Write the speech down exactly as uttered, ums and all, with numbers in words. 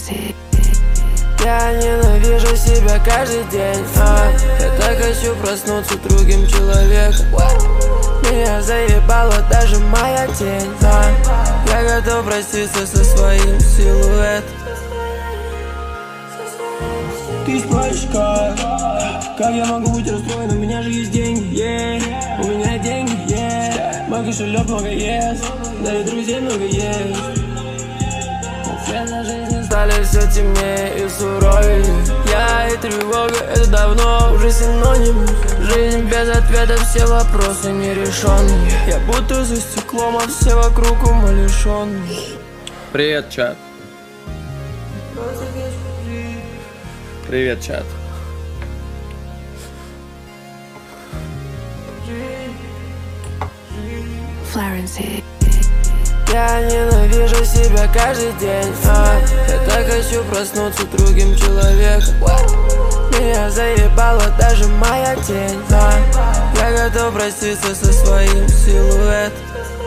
Я ненавижу себя каждый день, а я так хочу проснуться другим человеком. Меня заебала даже моя тень, а я готов проститься со своим силуэтом. Ты спросишь как? Как я могу быть расстроен? У меня же есть деньги, yeah. У меня деньги, yeah. Мой кошелек много ест, да и друзей много есть. Цвета жизни стали все темнее и суровее. Я и тревога, это давно уже синоним. Жизнь без ответа, все вопросы нерешенные. Я будто за стеклом, а все вокруг умалишенные. Привет, чат. Привет, чат. Я ненавижу себя каждый день, а я так хочу проснуться другим человеком. Меня заебала даже моя тень, а я готов проститься со своим силуэтом.